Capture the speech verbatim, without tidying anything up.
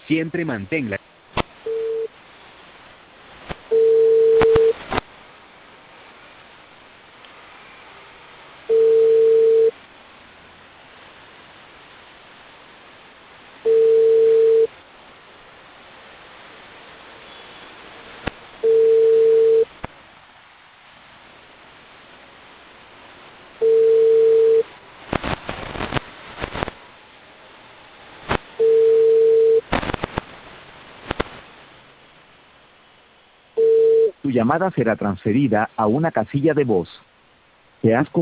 Siempre manténla. Tu llamada será transferida a una casilla de voz. Te has